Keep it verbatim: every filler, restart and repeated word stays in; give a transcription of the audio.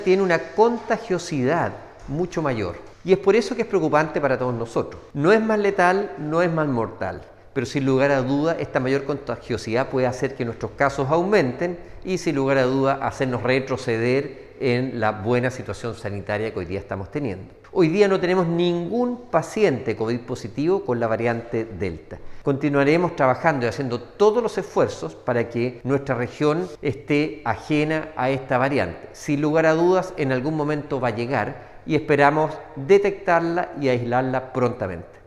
tiene una contagiosidad mucho mayor. Y es por eso que es preocupante para todos nosotros. No es más letal, no es más mortal, pero sin lugar a duda esta mayor contagiosidad puede hacer que nuestros casos aumenten y sin lugar a duda hacernos retroceder en la buena situación sanitaria que hoy día estamos teniendo. Hoy día no tenemos ningún paciente COVID positivo con la variante Delta. Continuaremos trabajando y haciendo todos los esfuerzos para que nuestra región esté ajena a esta variante. Sin lugar a dudas, en algún momento va a llegar y esperamos detectarla y aislarla prontamente.